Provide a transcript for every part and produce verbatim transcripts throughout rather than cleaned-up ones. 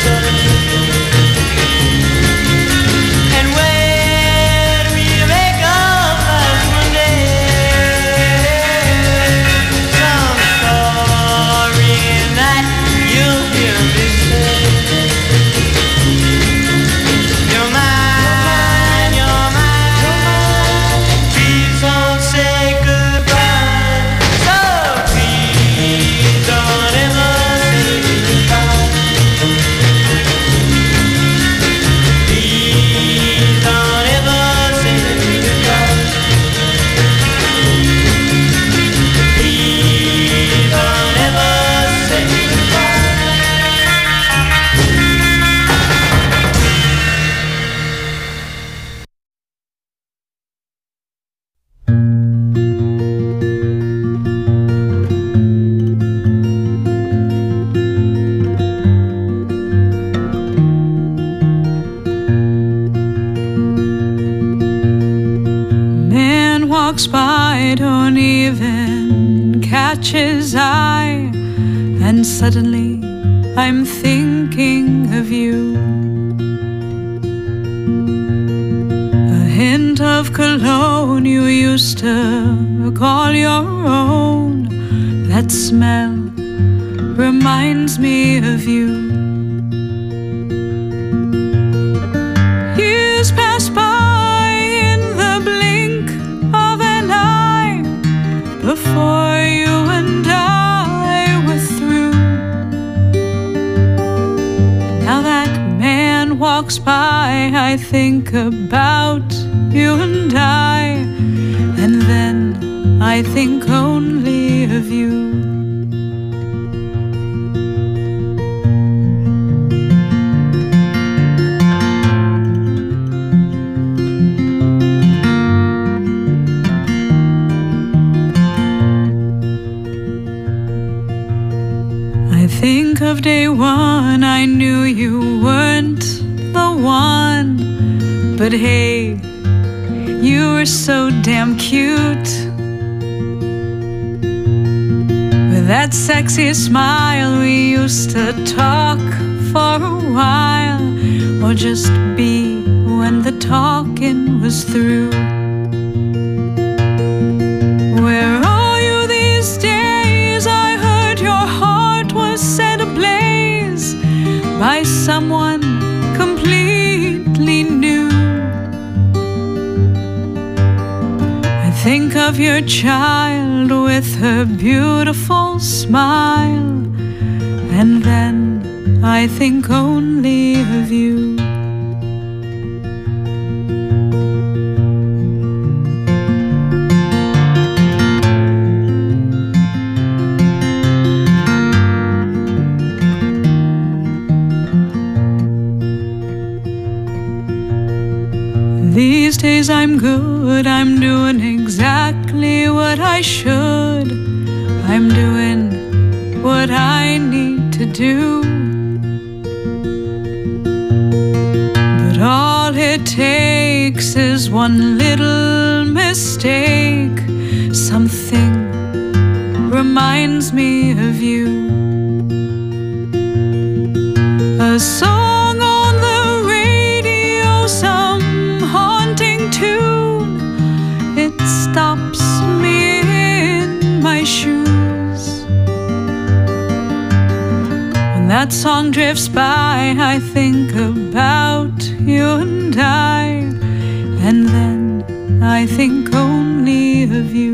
walks by, don't even catch his eye, and suddenly I'm thinking of you. A hint of cologne you used to call your own, that smell reminds me of you. Years pass by in the blink of an eye, before you and I were through. Now that man walks by, I think about you and I, and then I think only of you. Think of day one, I knew you weren't the one, but hey, you were so damn cute. With that sexy smile, we used to talk for a while, or just be when the talking was through. Where are you these days? I heard your heart was set ablaze by someone completely new. I think of your child with her beautiful smile, and then I think only of you. These days I'm good, I'm doing exactly what I should. I'm doing what I need to do. But all it takes is one little mistake. Something reminds me of you. A song on the radio, some haunting tune, it stops me in my shoes. When that song drifts by, I think about you and I, and then I think only of you.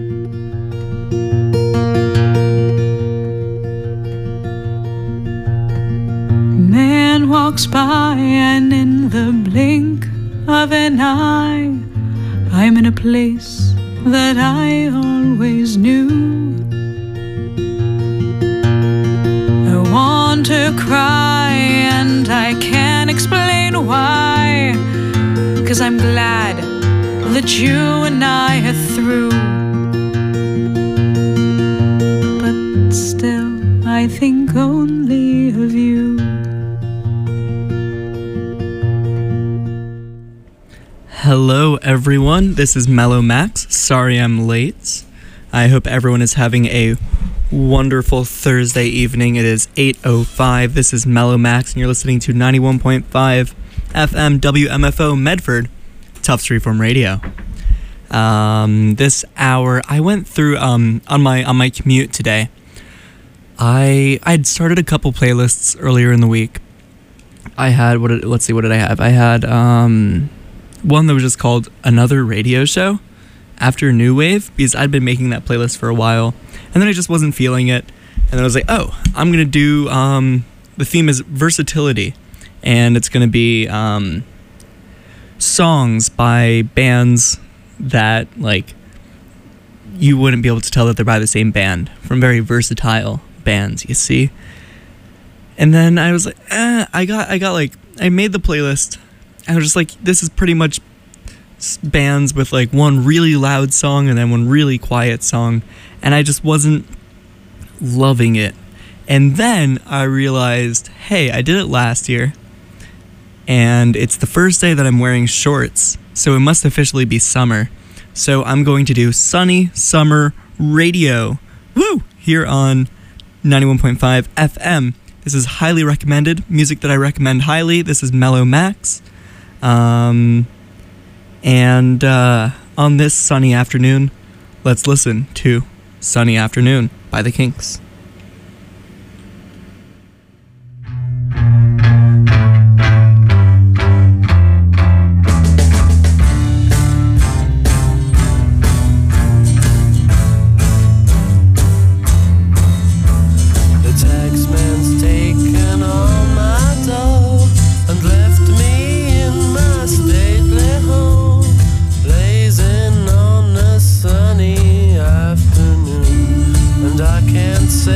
Man walks by, and in the blink of an eye, I'm in a place that I always knew. I want to cry and I can't explain why, 'cause I'm glad that you and I are through. But still I think only of you. Hello everyone, this is Mellow Max. Sorry I'm late. I hope everyone is having a wonderful Thursday evening. It is eight oh five. This is Mellow Max, and you're listening to ninety-one point five F M W M F O Medford, Tufts Freeform Radio. Um, this hour, I went through um on my on my commute today. I I'd started a couple playlists earlier in the week. I had what? Did, let's see, what did I have? I had um one that was just called Another Radio Show After New Wave, because I'd been making that playlist for a while, and then I just wasn't feeling it, and then I was like, oh, I'm gonna do um the theme is versatility, and it's gonna be um songs by bands that like you wouldn't be able to tell that they're by the same band, from very versatile bands, you see. And then I was like, eh, I got I got like I made the playlist, and I was just like, this is pretty much bands with like one really loud song and then one really quiet song, and I just wasn't loving it. And then I realized, hey, I did it last year, and it's the first day that I'm wearing shorts, so it must officially be summer. So I'm going to do Sunny Summer Radio, woo, here on ninety-one point five F M. This is highly recommended, music that I recommend highly. This is Mellow Max. Um, and uh, on this sunny afternoon, let's listen to Sunny Afternoon by The Kinks. Can't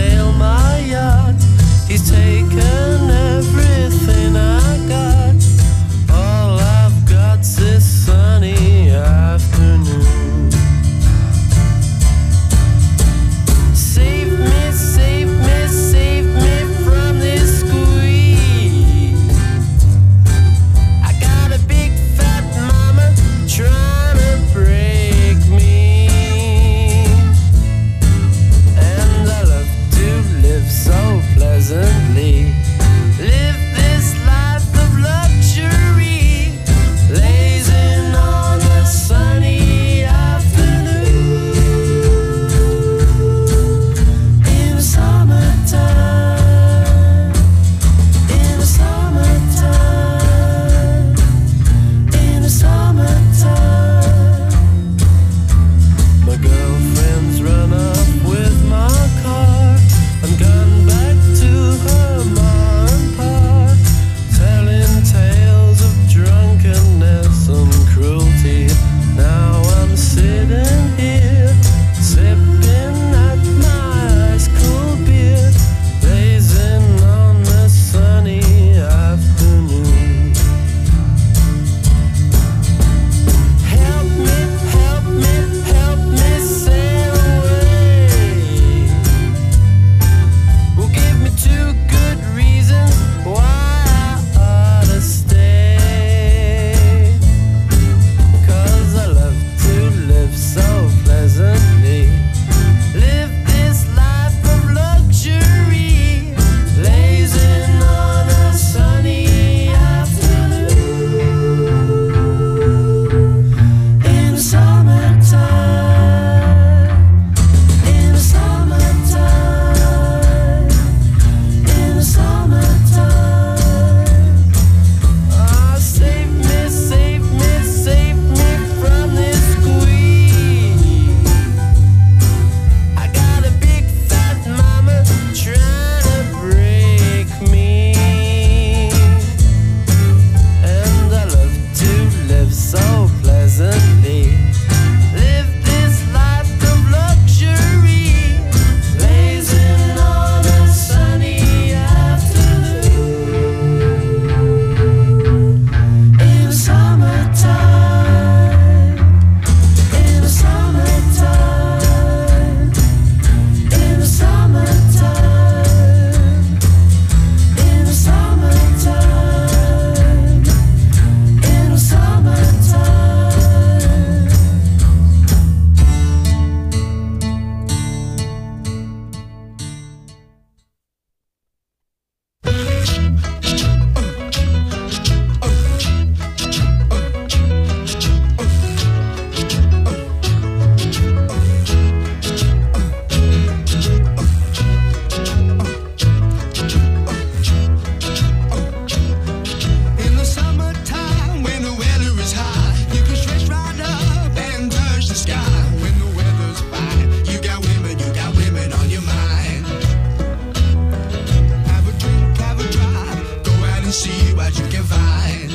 what you can find.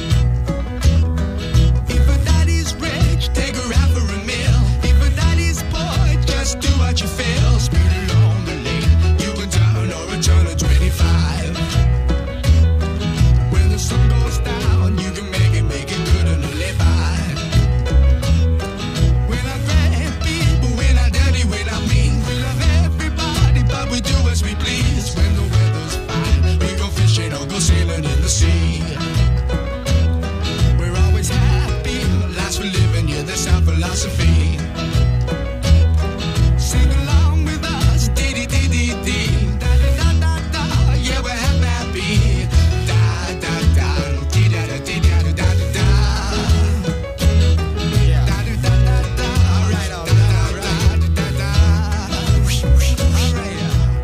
If a daddy's rich, take her out for a meal. If a daddy's poor, just do what you feel. Speed along the lane, you can turn or a turn of twenty-five. When the sun goes down, you can make it, make it good and live by. We're not bad people, we're not dirty, we're not mean. We love everybody, but we do as we please. When the weather's fine, we go fishing or go sailing in the sea. We're always happy, lives we're living, yeah, that's our philosophy. Sing along with us, dee dee dee dee dee, da da da da da, yeah, we're happy. Da da da, dee da da dee da da da da da. Da da da da da, alright, alright, alright, da da da. Whoosh, whoosh, alright.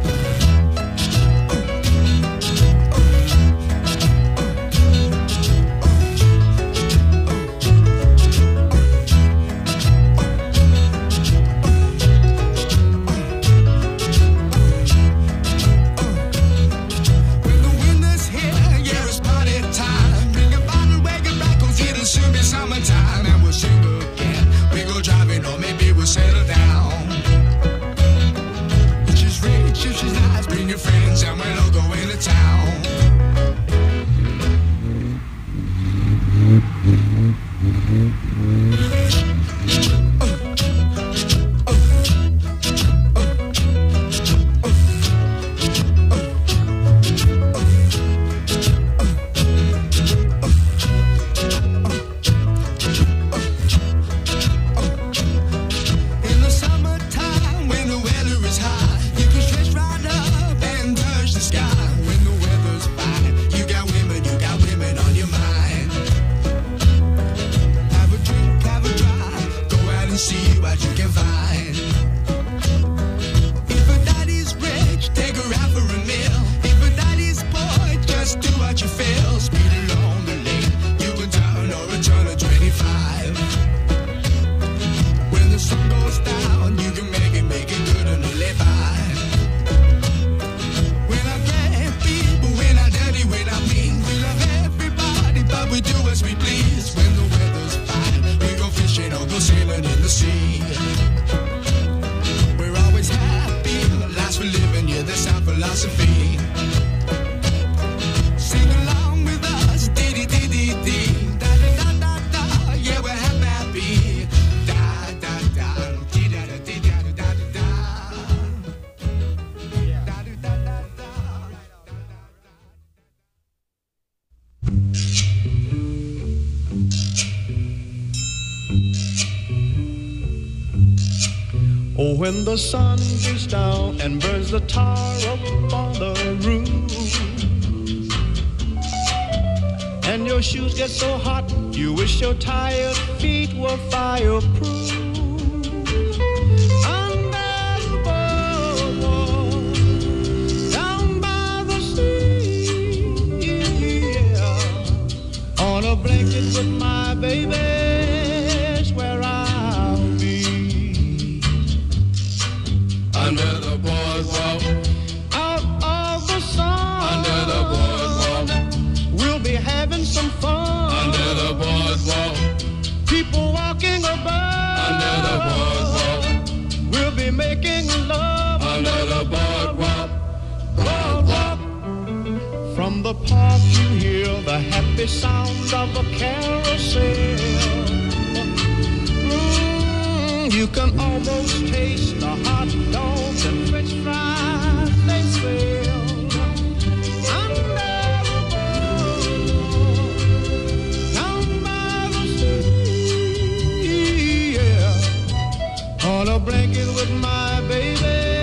When the winter's here, yeah, it's party time. Bring a bottle, wake it back, 'cause it'll soon be summertime. And we'll sing again. We go driving, or maybe we'll settle down. If she's rich, if she's nice, bring your friends, and we'll all go into town. In the summertime, when the weather is high, you can stretch right up and touch the sky. When the weather's fine, you got women, you got women on your mind. Have a drink, have a drive, go out and see what you can find. If a daddy's rich, take her out for a meal. If a daddy's poor, just do what you feel. Speed along the lane, you can turn or a turn of twenty-five. When the sun goes down, you can make it, make it good and live by. We're not bad people, we're not dirty, we're not mean. We love everybody, but we do as we please. When the weather's fine, we go fishing or go sailing in the sea. We're always happy, lives we're living, yeah, that's our philosophy. Sing along with us, dee dee dee dee dee, da da da da da, yeah, we're happy. Da da da, dee da da dee da da da da da. Da da da da da. Oh, when the sun goes down and burns the tar up on the roof, and your shoes get so hot, you wish your tired feet were fireproof. Under the boardwalk, down by the sea, yeah, on a blanket with my baby's where I'll be. Under the boardwalk, Out of the sun, under the boardwalk, we'll be having some fun. under the boardwalk, People walking about, under the boardwalk, we'll be making love. under the boardwalk. Boardwalk. From the park you hear the happy sound of a carousel. Mm, you can almost taste the hot dogs and french fries they sell. Under the boardwalk, down by the sea, yeah, on a blanket with my baby.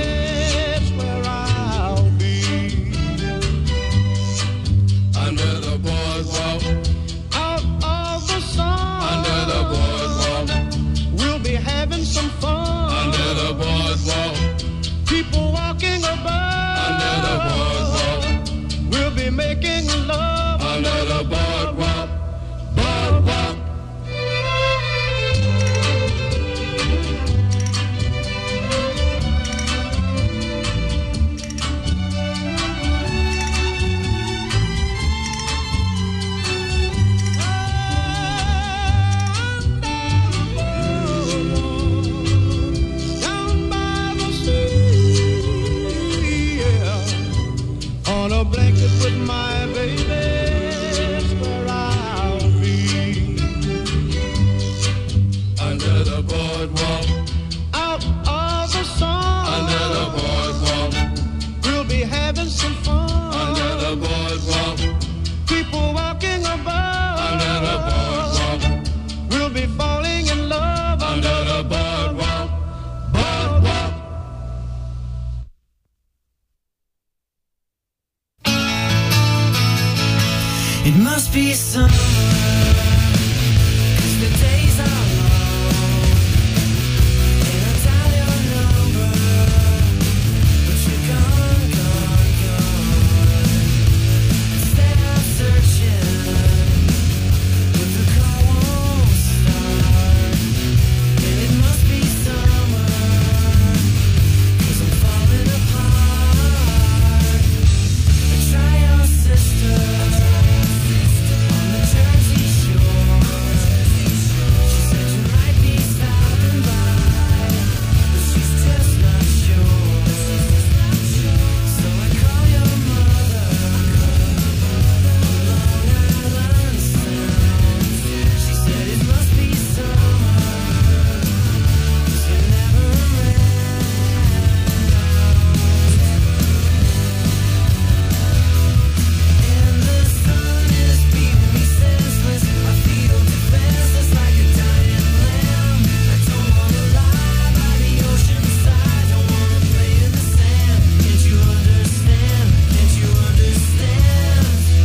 Under the boardwalk, Out of the sun, under the boardwalk, we'll be having some fun. under the boardwalk, People walking about, under the boardwalk, we'll be making love. under the boardwalk, boardwalk. It must be summer, 'cause the days are long, and I dial your number, but you're gone, gone, gone. Instead I'm searching, but the call won't start, and it must be summer, 'cause I'm falling apart. I try your sister on the Jersey Shore. She said you might be stopping by, but she's just not sure. So I call your mother on Long Island Sound. She said it must be summer, 'cause you're never around. And the sun is beating me senseless. I feel defenseless like a dying lamb. I don't wanna lie by the ocean side. Don't wanna play in the sand. Can't you understand? Can't you understand?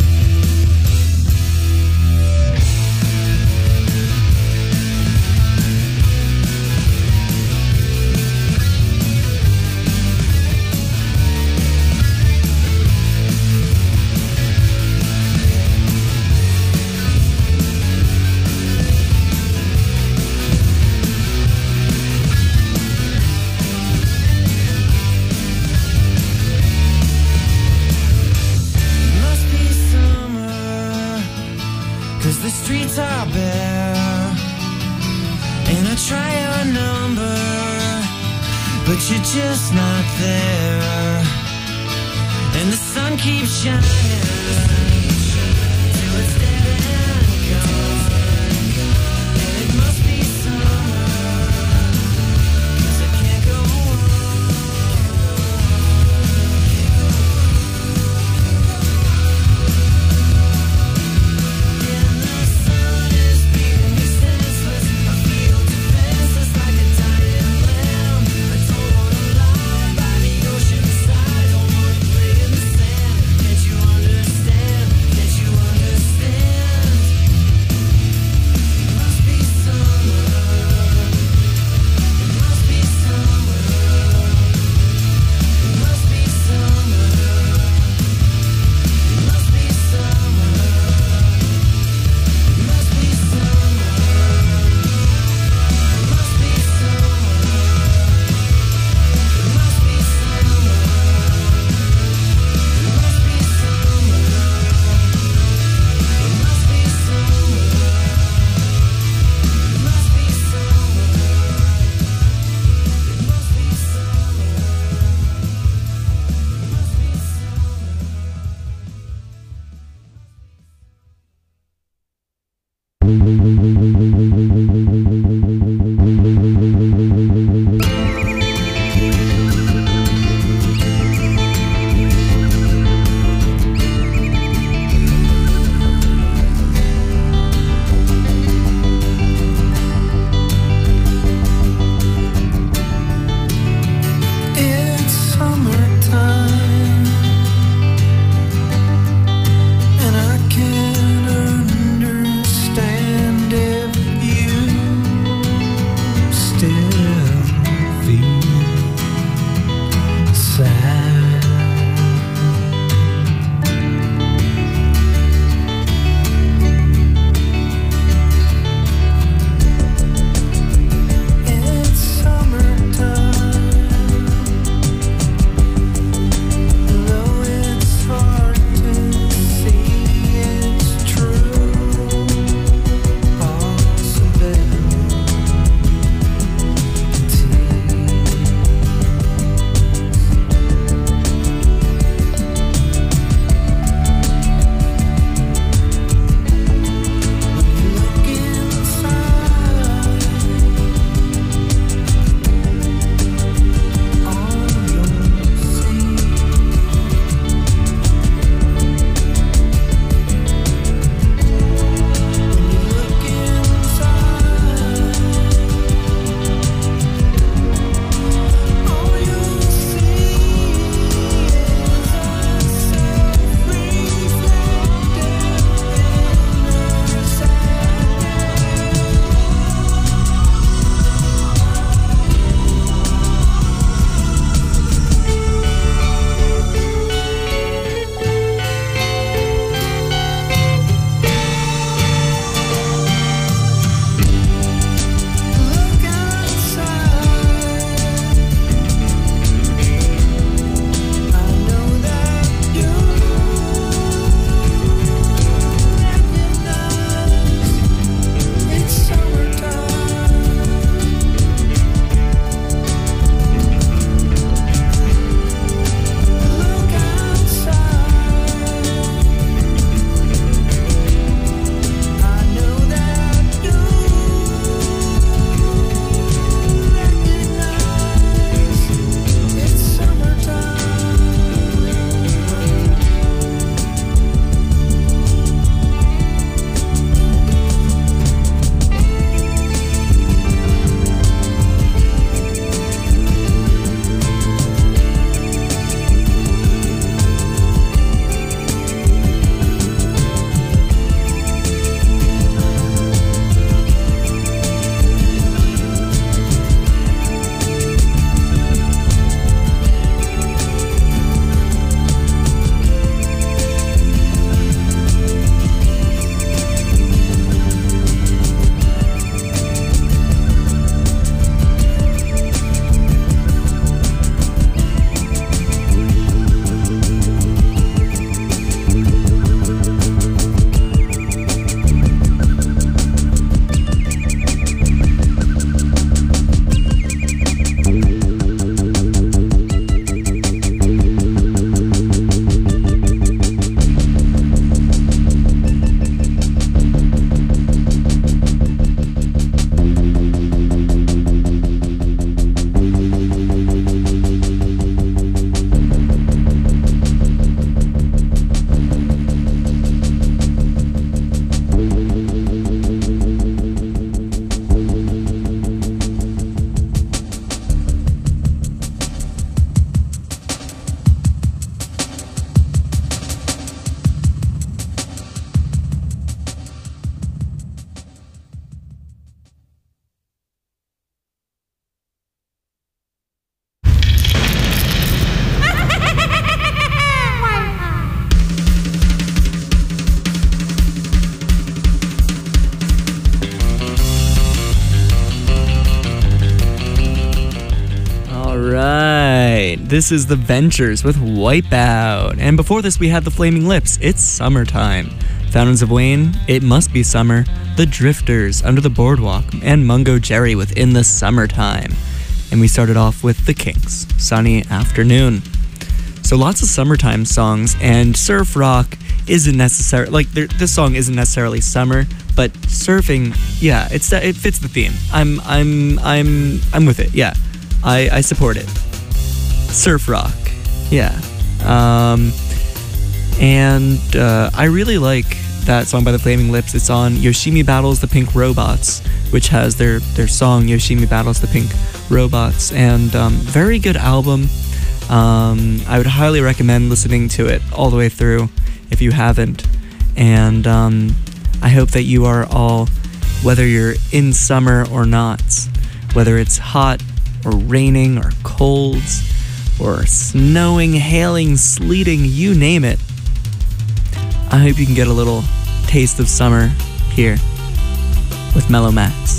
It must be summer, 'cause the streets are bare, and I try your number, but you're just not there. And the sun keeps shining till it's dead and gone. And it must be summer, 'cause I can't go on. And the sun is beating me senseless. I feel defenseless like a dying lamb. I don't wanna lie by the ocean side. Don't wanna play in the sand. Can't you understand? this is The Ventures with Wipeout. And before this, we had The Flaming Lips, It's Summertime. Fountains of Wayne, It Must Be Summer. The Drifters, Under the Boardwalk. And Mungo Jerry with In the Summertime. And we started off with The Kinks, Sunny Afternoon. So lots of summertime songs, and surf rock isn't necessarily, like, this song isn't necessarily summer, but surfing, yeah, it's it fits the theme. I'm I'm I'm I'm with it. Yeah, I I support it. Surf rock, yeah. Um, and uh, I really like that song by the Flaming Lips. It's on Yoshimi Battles the Pink Robots, which has their their song Yoshimi Battles the Pink Robots, and um, very good album. Um, I would highly recommend listening to it all the way through if you haven't. And um, I hope that you are all, whether you're in summer or not, whether it's hot or raining or cold or snowing, hailing, sleeting, you name it, I hope you can get a little taste of summer here with Mellow Max.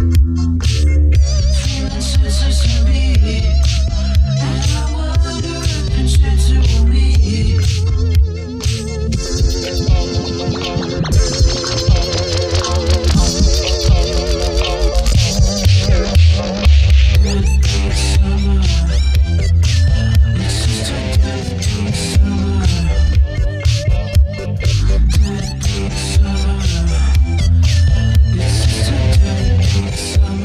Feeling senseless to me, and I wonder if it's sensible me. Summer, this is the dead of summer. Dead of summer, this is the dead of summer.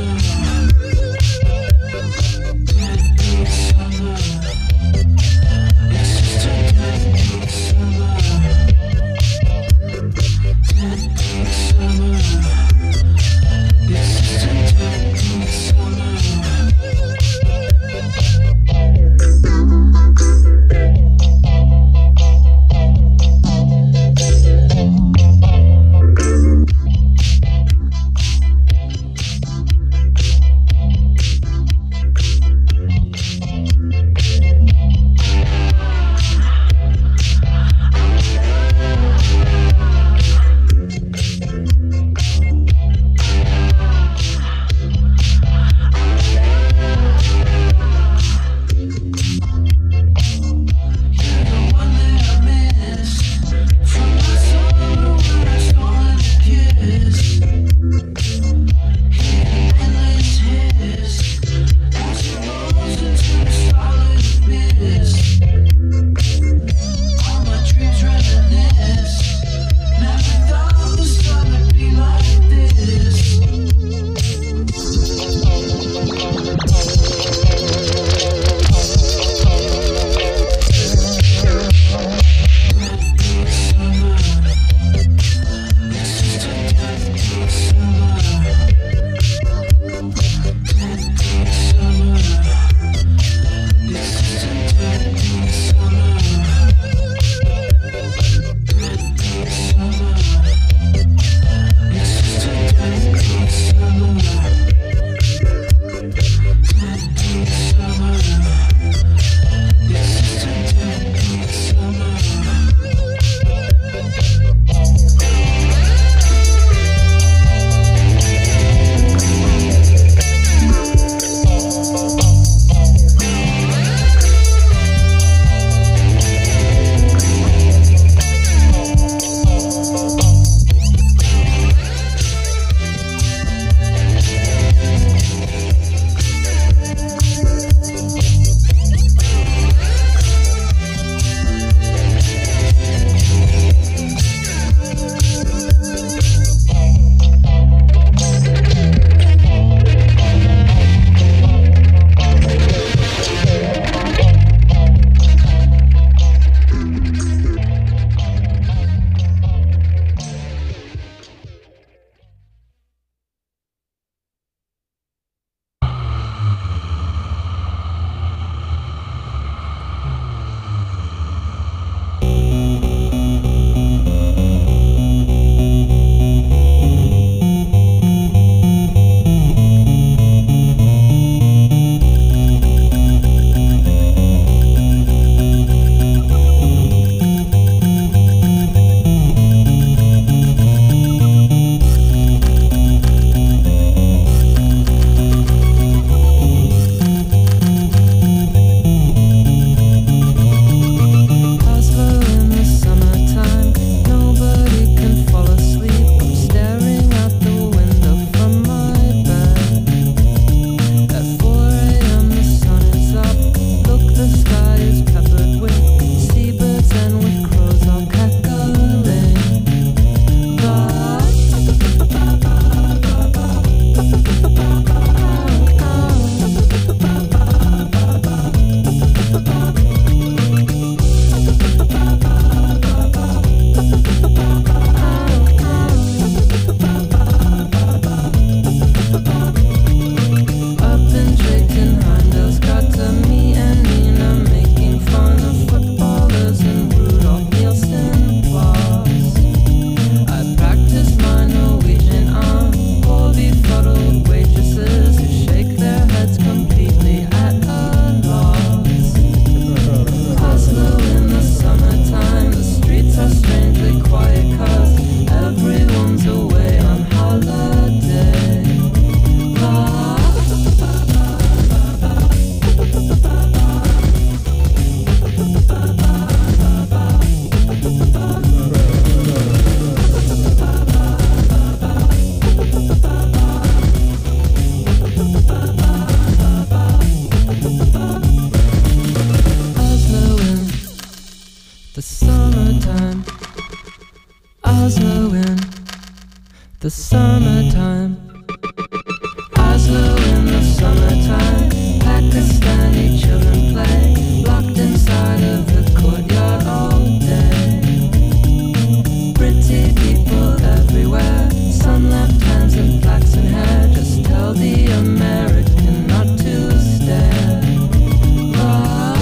the summertime. Oslo in the summertime. Pakistani children play, locked inside of the courtyard all day. Pretty people everywhere, some left hands and flaxen hair. Just tell the American not to stare. Ah.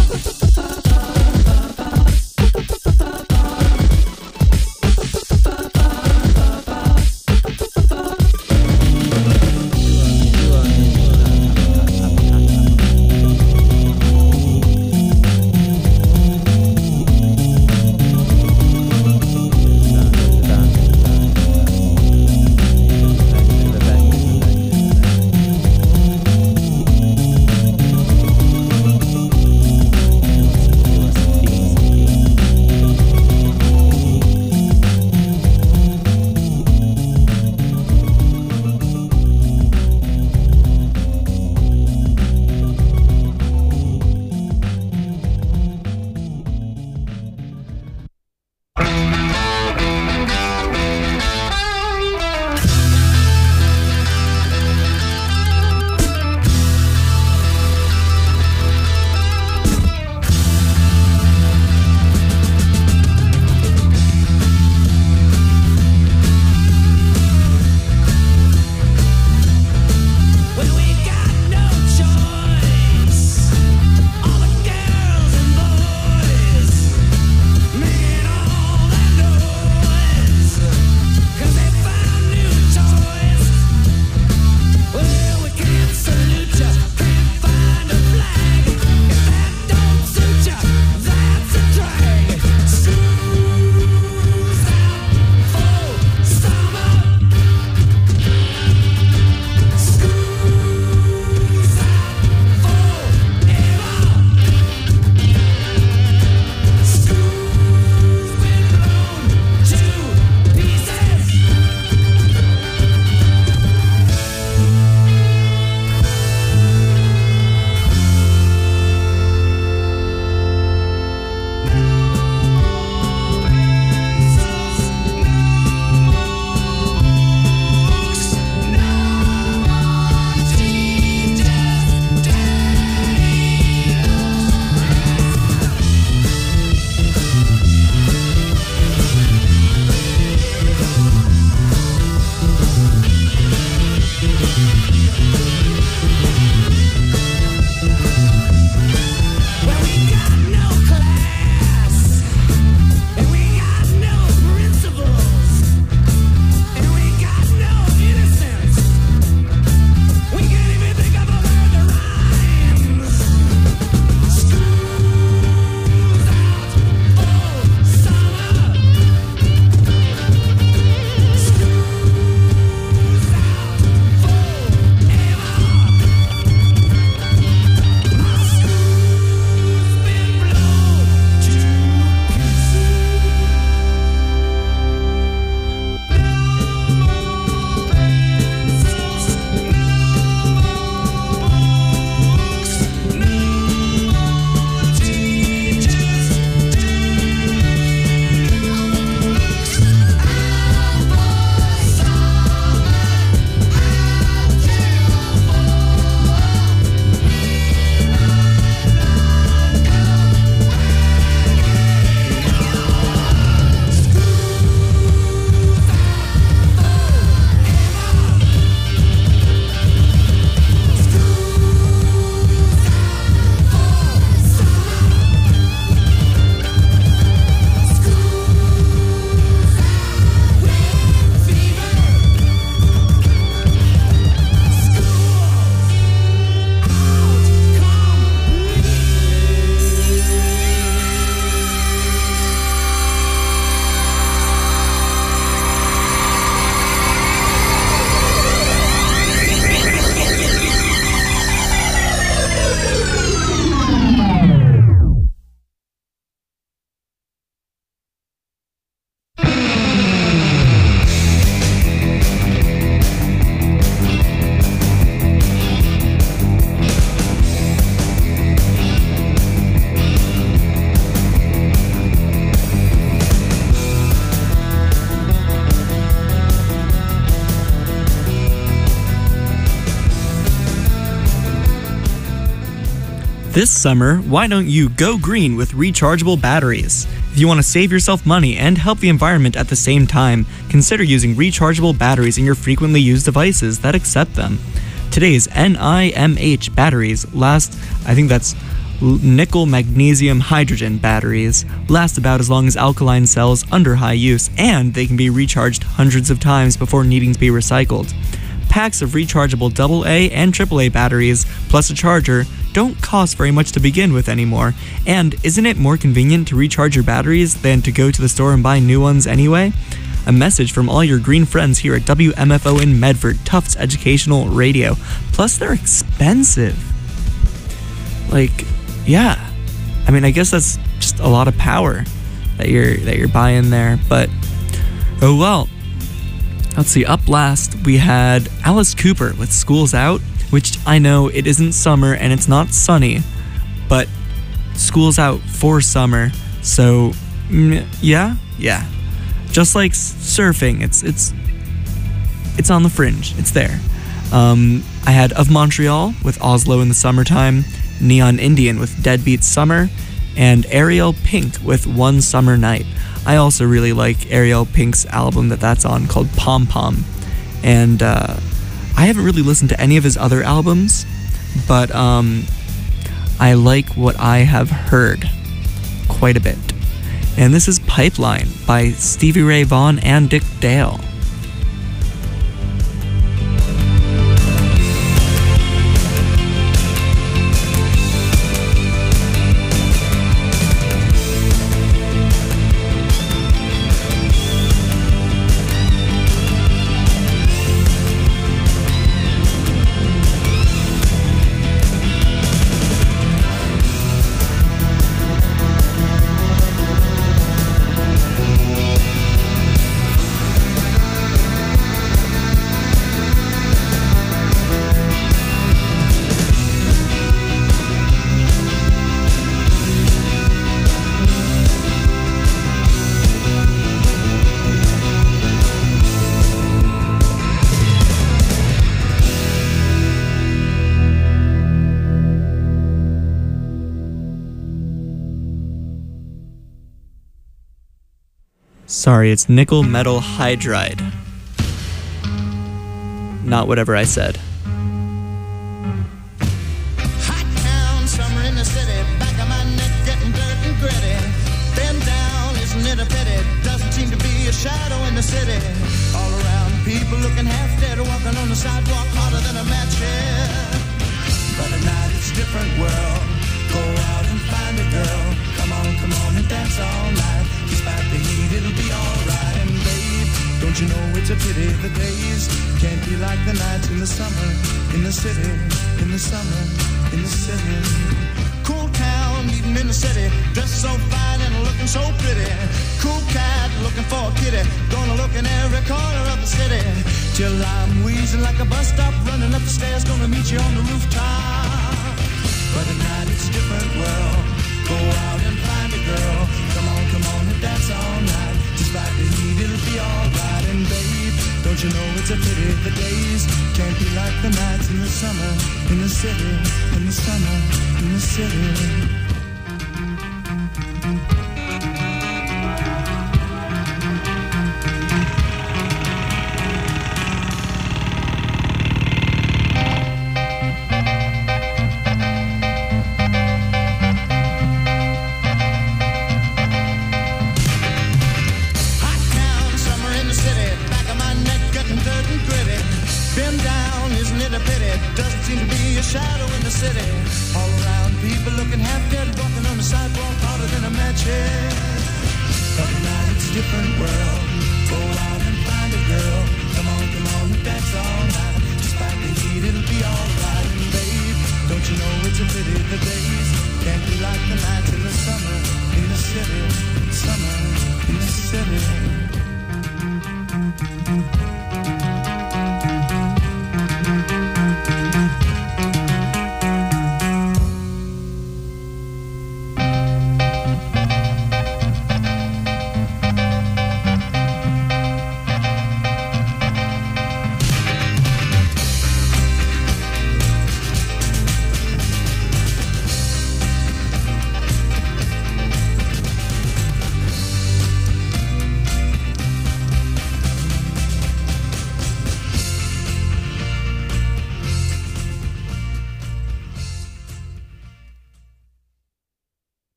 This summer, why don't you go green with rechargeable batteries? If you want to save yourself money and help the environment at the same time, consider using rechargeable batteries in your frequently used devices that accept them. Today's N I M H batteries last, I think that's nickel magnesium hydrogen batteries, last about as long as alkaline cells under high use, and they can be recharged hundreds of times before needing to be recycled. Packs of rechargeable double A and triple A batteries, plus a charger, don't cost very much to begin with anymore, and isn't it more convenient to recharge your batteries than to go to the store and buy new ones anyway? A message from all your green friends here at W M F O in Medford, Tufts Educational Radio. Plus, they're expensive. Like, yeah. I mean, I guess that's just a lot of power that you're that you're buying there, but oh well. Let's see, up last we had Alice Cooper with School's Out, which I know it isn't summer and it's not sunny, but school's out for summer, so mm, yeah, yeah. Just like s- surfing, it's it's it's on the fringe. It's there. Um, I had Of Montreal with Oslo in the Summertime, Neon Indian with Deadbeat Summer, and Ariel Pink with One Summer Night. I also really like Ariel Pink's album that that's on called Pom Pom, and uh, I haven't really listened to any of his other albums, but um, I like what I have heard quite a bit. And this is Pipeline by Stevie Ray Vaughan and Dick Dale. Sorry, it's nickel metal hydride. Not whatever I said. Hot town, summer in the city, back of my neck getting dirt and gritty. Bend down, isn't it a pity? Doesn't seem to be a shadow in the city. All around, people looking half dead, walking on the sidewalk harder than a match here. But at night it's a different world. Go out and find a girl. Come on, come on and dance all night. Despite the heat, it'll be alright. And babe, don't you know it's a pity the days can't be like the nights in the summer, in the city, in the summer, in the city. Cool town, meeting in the city, dressed so fine and looking so pretty. Cool cat, looking for a kitty, gonna look in every corner of the city. Till I'm wheezing like a bus stop, running up the stairs, gonna meet you on the rooftop. But at night it's a different world. Go out and find a girl. Come on, come on and dance all night. Despite the heat, it'll be alright. And babe, don't you know it's a pity the days can't be like the nights in the summer, in the city, in the summer, in the city.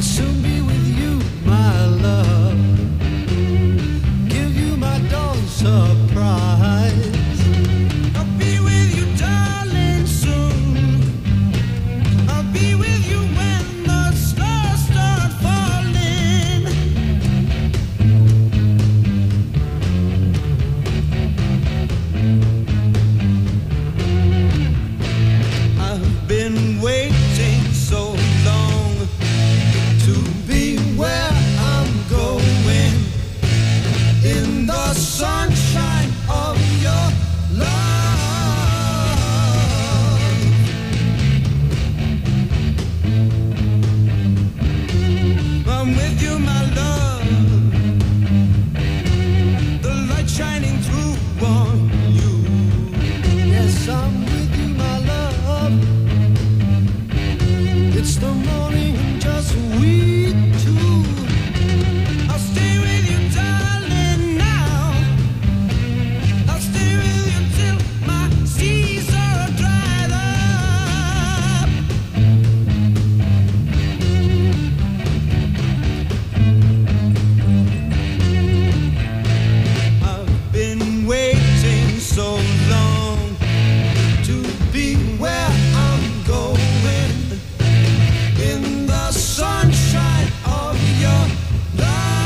soon be with you, my love. Give you my dawn surprise. I'll be with you, darling, soon. I'll be with you when the stars start falling. I've been waiting so long to be where I'm going, in the sunshine of your love. I'm with you, my love. The light shining through on you. Yes, I'm with you, my love. It's the morning and just we two. I'll stay with you, darling, now. I'll stay with you till my seas are dried up. I've been waiting so long to be where I'm going, in the sunshine of your love.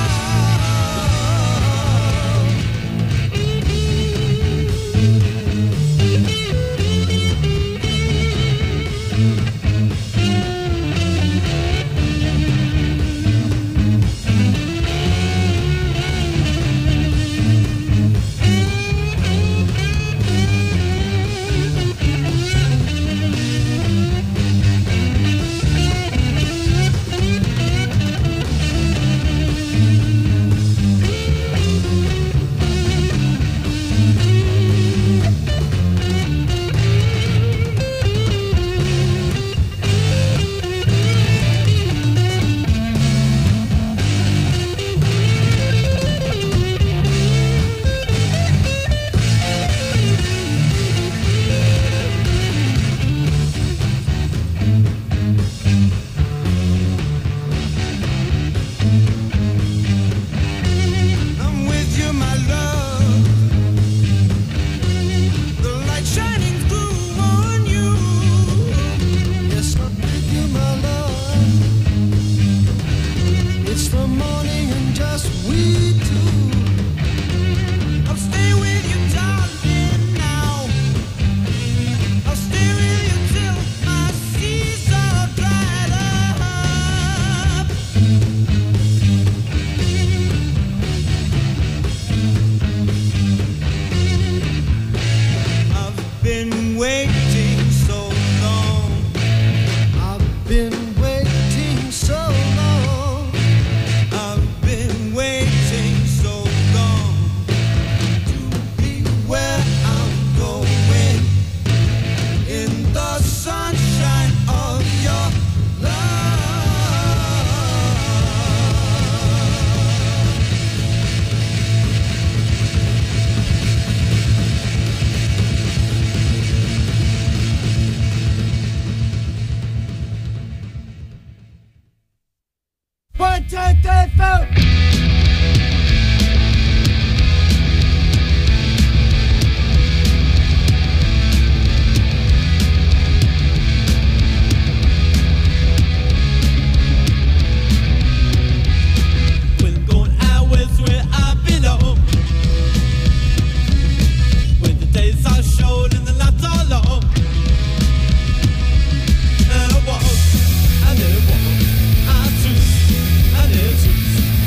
I'm with you, my love. The light shining through on you. Yes, I'm with you, my love. It's the morning and just we two. I'll stay with you, darling, now. I'll stay with you till my seas are dried up. I've been waiting so long. I've been waiting so long. I've been waiting so long to be where I'm going, in the sunshine of your love. One, two, three, four. When going out west where I belong, when the days are short and the nights are long, and I walk, I never walk, I choose, I never choose.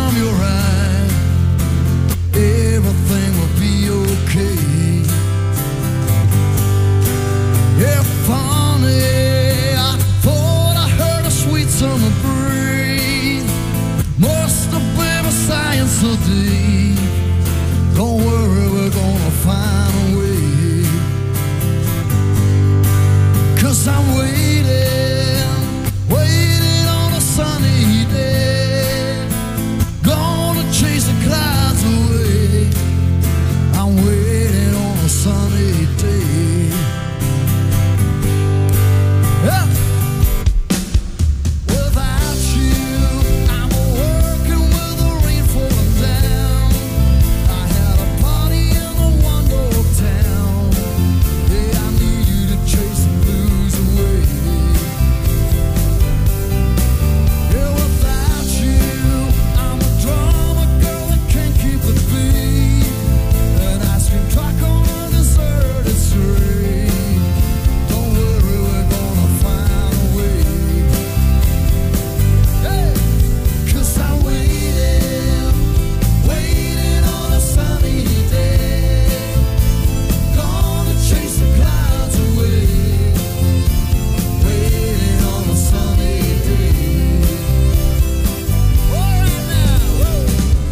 from your eyes, everything will be okay. Yeah, funny, I thought I heard a sweet summer breeze. Must have been a science so deep. Don't worry, we're gonna find a way. Cause I'm waiting, waiting on a sunny day. Gonna chase the clouds away. I'm waiting on a sunny day. Yeah. Without you, I'm working with the rain falling down. I had a party in a one-door town. Yeah, I need you to chase the blues away. Yeah, without you, I'm a drama girl that can't keep the beat. An ice cream truck on a deserted street. Don't worry, we're gonna find a way. Hey, 'cause I'm waiting, waiting on a sunny day. Gonna chase the clouds away. Waiting on a sunny day. All right now, woo.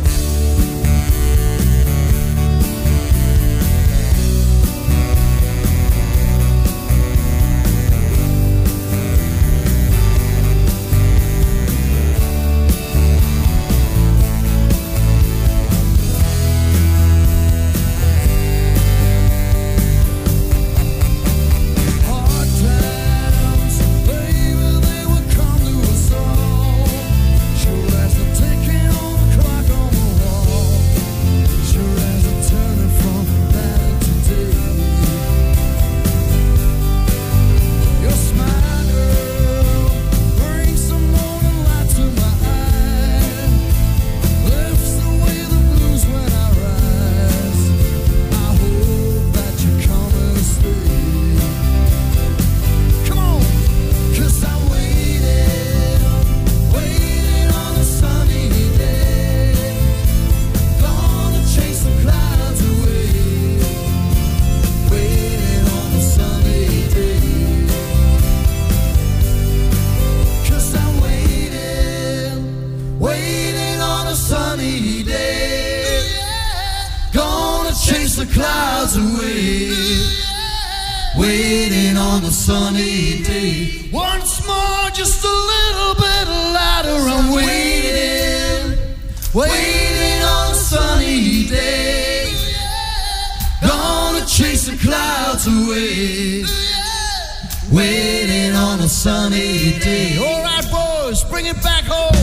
Hard times, baby, they will come to us all. Sure as the ticking on the clock on the wall. Sure as the turning from night to day. Your smile, girl, brings some morning light to my eye. Lifts away the blues when I rise. I hope that you come and stay. Come on, 'cause I'm waiting, waiting on a sunny day. Gonna chase the clouds away. Waiting on a sunny day. 'Cause I'm waiting, waiting on a sunny day. Gonna chase the clouds away. Waiting on a sunny day. Once more, just a little bit louder. I'm waiting, waiting on a sunny day. Gonna chase the clouds away. Waiting on a sunny day. All right, boys, bring it back home.